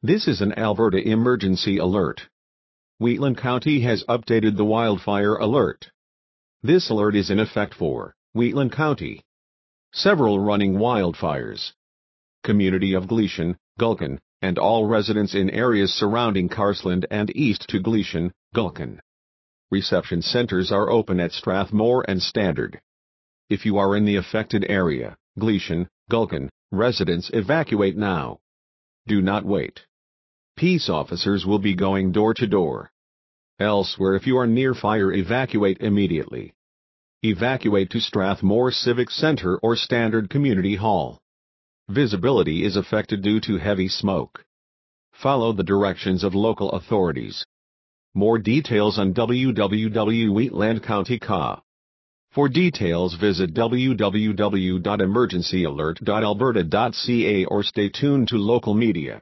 This is an Alberta emergency alert. Wheatland County has updated the wildfire alert. This alert is in effect for Wheatland County. Several running wildfires. Community of Gleason, Gulkin, and all residents in areas surrounding Carsland and east to Gleason, Gulkin. Reception centers are open at Strathmore and Standard. If you are in the affected area, Gleason, Gulkin, residents evacuate now. Do not wait. Peace officers will be going door to door. Elsewhere, if you are near fire, evacuate immediately. Evacuate to Strathmore Civic Center or Standard Community Hall. Visibility is affected due to heavy smoke. Follow the directions of local authorities. More details on www.wheatlandcounty.ca. For details, visit www.emergencyalert.alberta.ca or stay tuned to local media.